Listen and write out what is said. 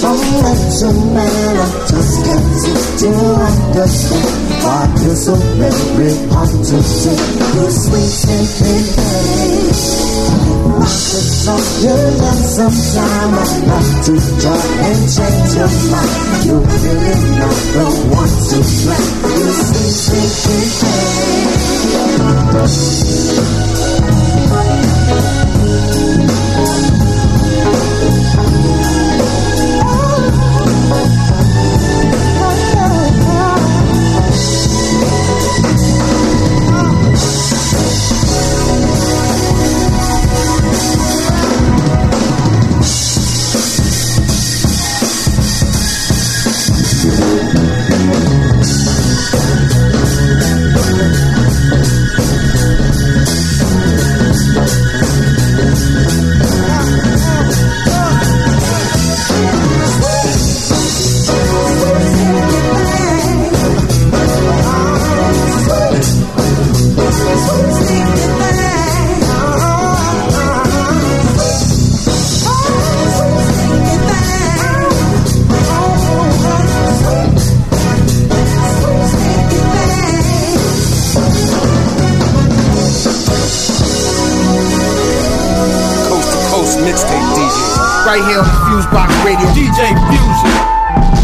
little man, I just get to understand why you're so very hard to see. You sweet stinking thing. I could love your love sometime. I'd like to try and change your mind. You're really not the one to blame. You sweet stinking Mixtape DJ right here on the Fusebox Radio. DJ Fusion.